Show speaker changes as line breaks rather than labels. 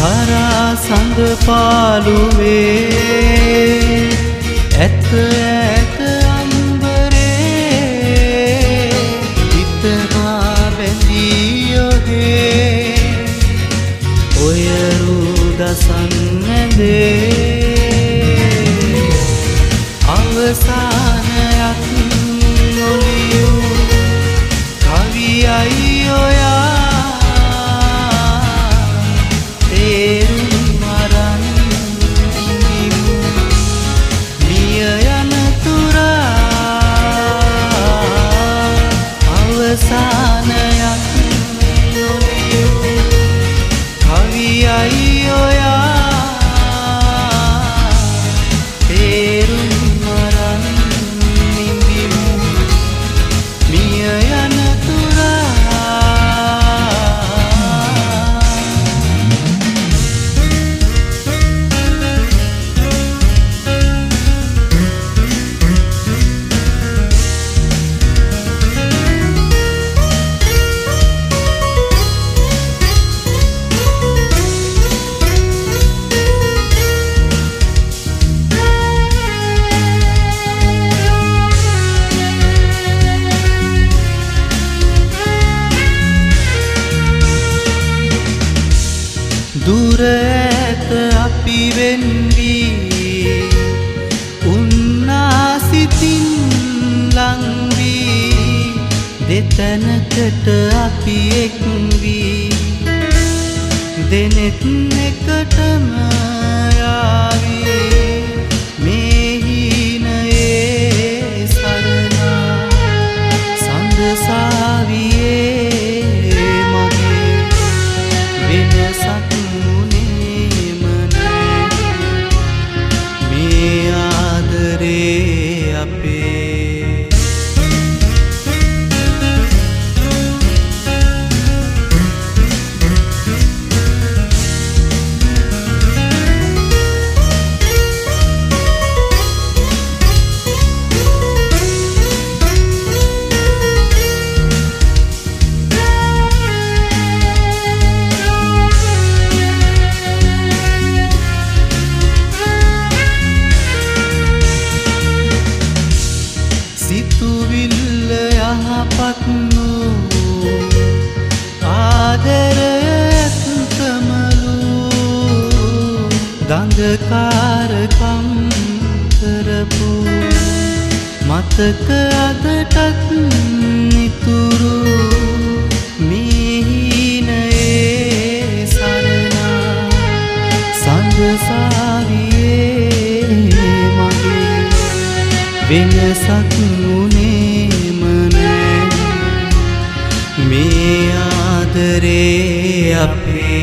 තරා සඳ පාළුවේ ඇත ඇත අම්බරේ හිතහා බැඳී ඔහේ ඔය රුදසන් නැදේ අවසානයක් නොලියූ කවියයි ඔයා දුර ඇත අපි වෙන්වී උන්නාසිතින් ලංවී දෙතැනකට අපි එක්වී දෙනෙත් එකටම යාවී මේ හීනයේ සරණා සඳසාවියේ මගේ වෙනසක් සිතුවිල්ල යහපත් වූ ආදරයක්තමලු ගංගකාරකම් කරපු මතක අදටත් නිතුරු මේ හීනයේ සරණා සඳසාවියේ මගේ වෙනසක් වුණේම නෑ මේ ආදරේ අපේ